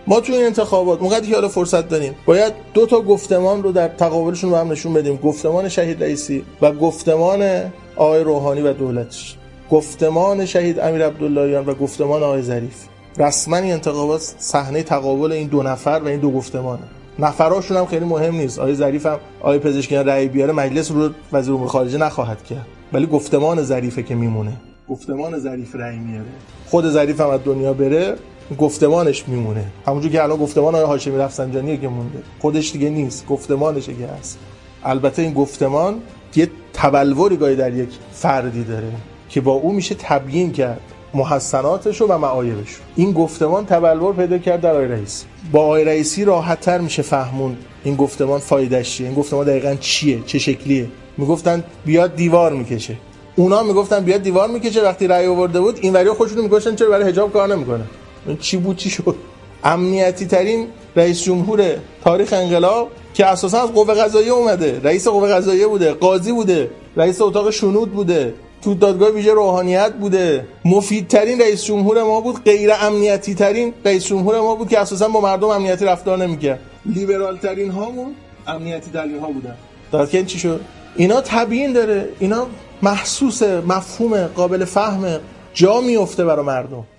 ما تو این انتخابات موقعی که حالا فرصت داریم باید دو تا گفتمان رو در تقابلشون رو هم نشون بدیم، گفتمان شهید رئیسی و گفتمان آقای روحانی و دولتش، گفتمان شهید امیر عبداللهیان و گفتمان آقای ظریف. رسما این انتخابات صحنه تقابل این دو نفر و این دو گفتمانه. نفراشون هم خیلی مهم نیست. آقای ظریف هم آقای پزشکیان رأی بیاره مجلس رو وزیر امور خارجه نخواهد کرد، ولی گفتمان ظریفه که میمونه. گفتمان ظریف رأی میاره، خود ظریف هم از دنیا بره گفتمانش میمونه، همونجوری که الان گفتمان آقای هاشمی رفسنجانیه که مونده، خودش دیگه نیست، گفتمانشه که هست. البته این گفتمان یه تبلوری گاهی در یک فردی داره که با او میشه تبیین کرد محسناتش و معایبش. این گفتمان تبلور پیدا کرد در آقای رئیسی. با آقای رئیسی راحت‌تر میشه فهمون این گفتمان فایدهش چیه، این گفتمان دقیقاً چیه، چه شکلیه. میگفتن بیاد دیوار میکشه، اونا میگفتن بیاد دیوار میکشه. وقتی رأی آورده بود این وری‌ها خودشون میگفتن چرا برای حجاب کار نمیکنه. این چی بود چی شد؟ امنیتی ترین رئیس جمهور تاریخ انقلاب که اساسا از قوه قضاییه اومده، رئیس قوه قضاییه بوده، قاضی بوده، رئیس اتاق شنود بوده، تو دادگاه ویژه روحانیت بوده، مفیدترین رئیس جمهور ما بود، غیر امنیتی ترین رئیس جمهور ما بود که اساسا با مردم امنیتی رفتار نمیکرد. لیبرال ترین هامون امنیتی ترین ها بودن. درست که این چی شد؟ اینا تبیین داره، اینا محسوسه، مفهومه، قابل فهمه، جا میفته برای مردم.